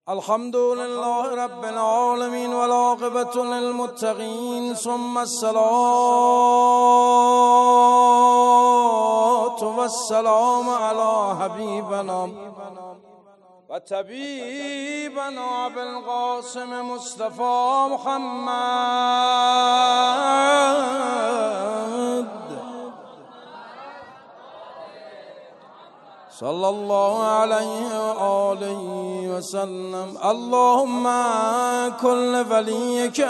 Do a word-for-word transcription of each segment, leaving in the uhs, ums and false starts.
الحمد لله رب العالمين والعاقبة للمتقين ثم الصلاة والسلام على حبيبنا وطبيبنا أبي القاسم مصطفى محمد صلى الله عليه وآله وسلم. اللهم كل وليك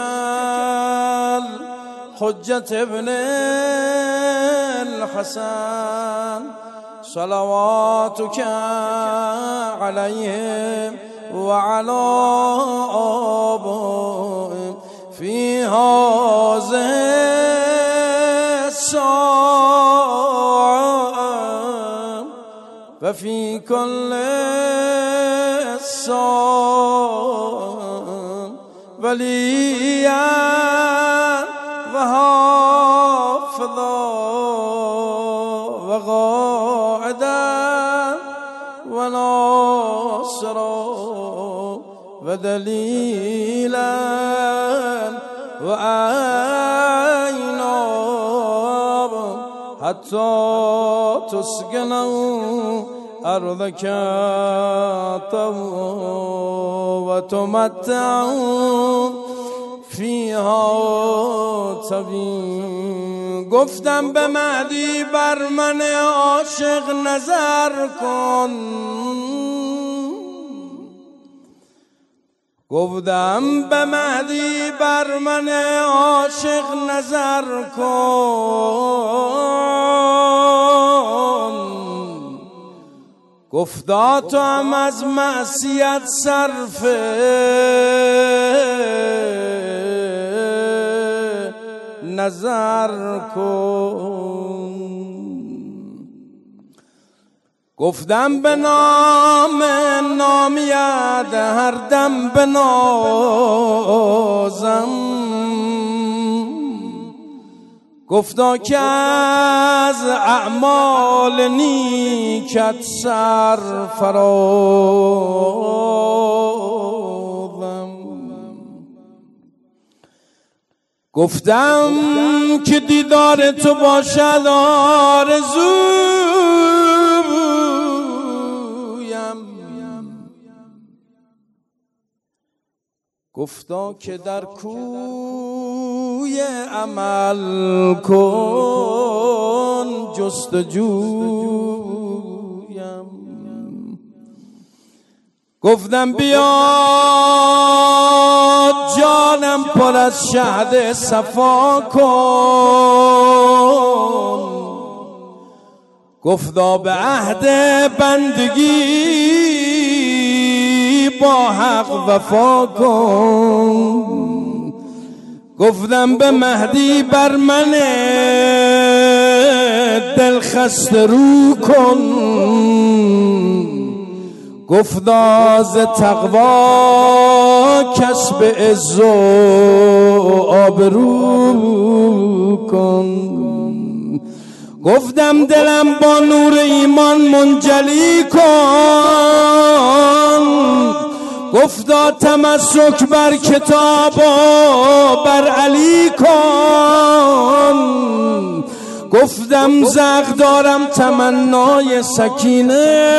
الحجة ابن الحسن صلواتك عليه وعلى آبائهم في هذه الساعة وفي كل الساعة وليا وحافظا وقائدا وناصرا ودليلا وعينا حتى تسكنوا أرضك وتمتعوا فيها طویل. گفتم به مهدی بر من عاشق نظر کن، گفتم به مهدی بر من عاشق نظر کن. گفتا تو هم از معصیت صرف نظر کن. گفتم به نام نامیت هر دم بنازم، گفتا که از اعمال نیکت سرفرازم. گفتم که دیدار تو باشد آرزویم، گفتا که در کوی عمل کن جستجویم. گفتم بیا جانم پر از شهد صفا کن، گفتا به عهد بندگی با حق وفا کن. گفتم به مهدی بر من دل خسته رو کن، گفتا ز تقوا کسب عز و آبرو کن. گفتم دلم با نور ایمان منجلی کن، گفتا تمسک بر کتاب و بر علی کن. گفتم زغ دارم تمنای سکینه،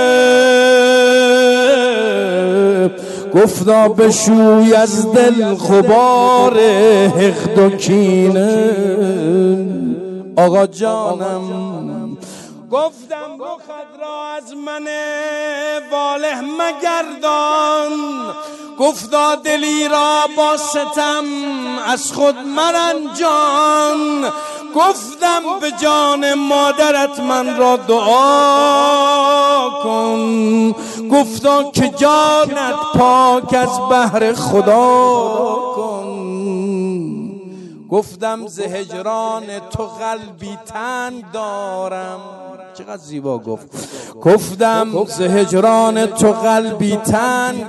گفتا بشوی از دل غبار حقد و کینه. آقا جانم گفتم رخت را از من واله مگردان، گفتا دلی را با ستم از خود مرنجان. گفتم به جان مادرت من را دعا کن، گفتا که جانت پاک از بحر خدا کن. گفتم ز هجران تو قلبی تنگ دارم، چقدر زیبا گفت. گفتم ز هجران تو قلبی تنگ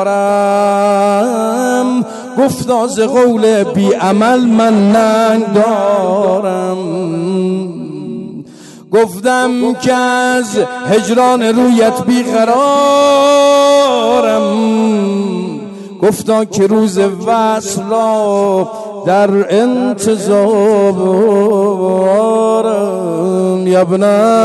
دارم، گفتا ز قول بی عمل من ننگ دارم. گفتم که از هجران رویت بیقرارم، گفتا که روز وصل را در انتظارم یا ابن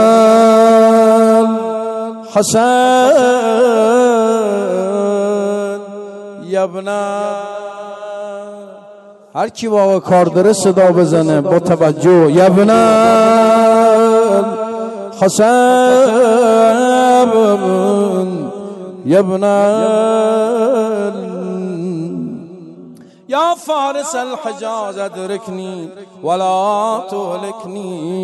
حسن یا ابن. هر کی واقعا کار داره صدا بزنه با توجه. یا ابن حسن یا ابن یا فارس الحجاز ادرکنی ولا تهلکنی.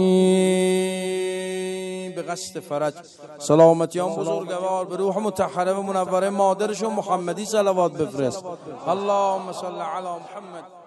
به قصد فرج سلامتیان بزرگوار به روح مطهره و منوره مادرشون محمدی صلوات بفرست. اللهم صل علی محمد.